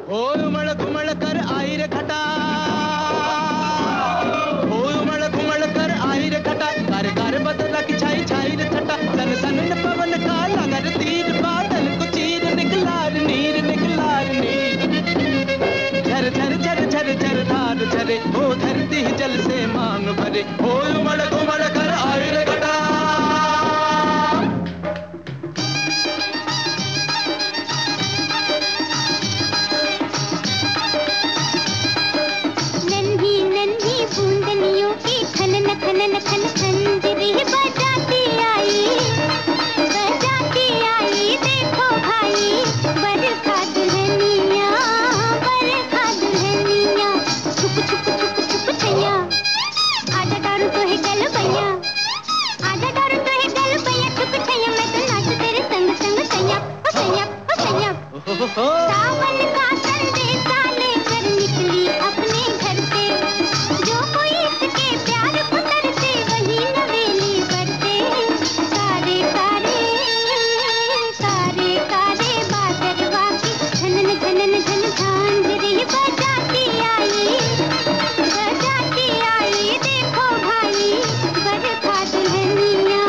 ओ उमड़ घुमड़ कर आई रे घटा, ओ उमड़ घुमड़ कर आई रे घटा, कार कार बदला की छाई छाई रे छटा, सन सन न पवन का लगर तीर, बादल को चीर निकलार नीर निकलार नीर, झर झर झर झर झर धार झरे, ओ धरती जल से मांग भरे, ओ उमड़ घुमड़ कर आई रे घटा। बूंदनियों की खनन खनन खन खंजरी बजाती आई देखो भाई बरखा दुल्हनिया छुप छुप छुप छुप छैया आजा डारू तो है गल भैया, आजा डारू तो है गल भैया, छुप छैया मैं तो नाच तेरे संग संग सैया ओ सैया ओ सैया। सावन का संदेशा लेकर निकली अपने घर से, जो कोई इसके प्यार को तरसे वही नवेली बरसे, कारे कारे कारे कारे बादरवा की झनन झनन झन झांझरी बजाती आई देखो भाई बरखा दुल्हनिया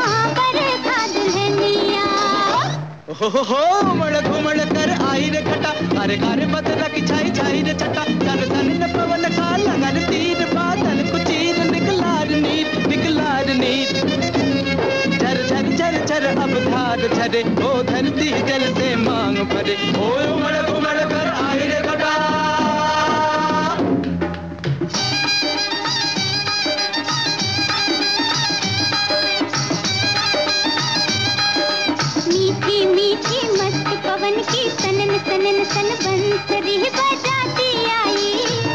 हो उमड़ घुमड़ कर आई रे घटा, कारे कारे बदला की छाई छाई रे छटा, सन सन न पवन का लगन तीर, बादल को चीर निकलार नीर, झर झर झर झर अब धार झरे, ओ धरती जल से मांग भरे, ओ उमड़ घुमड़ कर आई रे घटा। मीठी मीठी मस्त पवन की सनन सनन सन बंसरी बजाती आई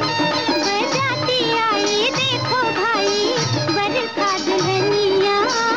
देखो भाई बरखा दुल्हनिया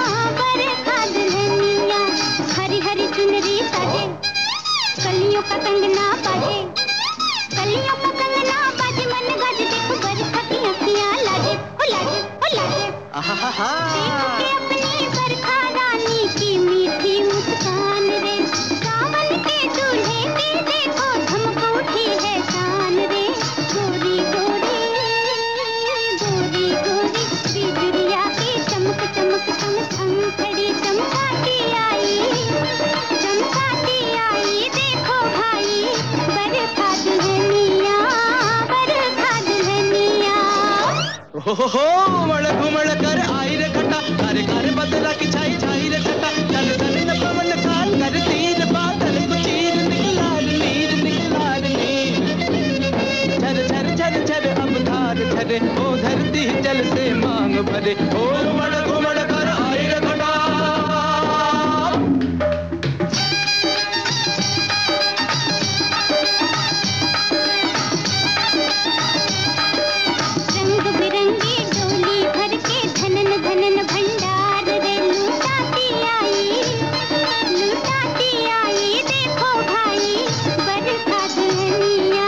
हरी हरी चुनरी साजे, कलियों का कंगना बाजे, कलियों का कंगना बाजे, मन गाजे देखो बरखा की अखियां लाजे ओ लाजे ओ लाजे, देखो के अपनी बरखा रानी की मीठी मुस्कान रे, सावन के दूल्हे की देखो धमक उठी है शान रे, गोरी गोरी गोरी गोरी बिजुरिया की चमक चमक चम चम खड़ी चमकाती आई देखो भाई बरखा दुल्हनिया हो उमड़ घुमड़ कर आई रे घटा, कारे कारे बदला की छाई छाई रे छटा, सन सन न पवन का लगर तीर, बादल को चीर निकलार नीर, झर झर झर झर अब धार झरे, ओ धरती जल से मांग भरे, ओ उमड़ घुमड़ कर आई रे घटा। रंग बिरंगी डोली भर के धनन धनन भंडार रे लुटाती आई देखो भाई बरखा दुल्हनिया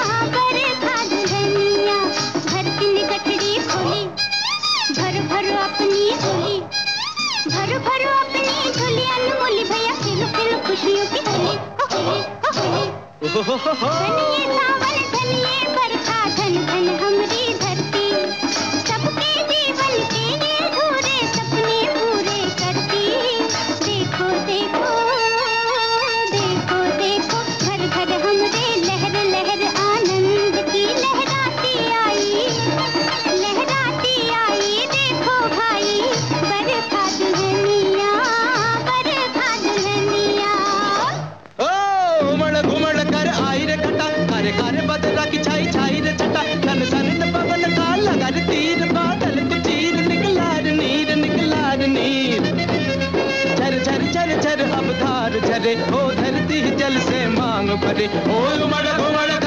धरती ने गठड़ी खोली, भर भरो अपनी झोली, भरो भरो अपनी झोली, अनमोली भैया खेलो खेलो खुशियों की होली ओ होली ओ होली, धनिये सावन धनिये बरखा धन धन हमरी धरती, सबके जीवन के ये अधूरे सपने पूरे करती, देखो देखो देखो देखो घर घर हमरे लहर लहर आनंद की लहराती आई देखो भाई बरखा दुल्हनिया ओ उमड़ घुमड़ कर आई रे घटा, कारे कारे बदला की छाई छाई रे छटा, सन सन न पवन का लगर तीर, बादल को चीर निकलार नीर, झर झर झर झर अब धार झरे, ओ धरती जल से मांग भरे, ओ उमड़ घुमड़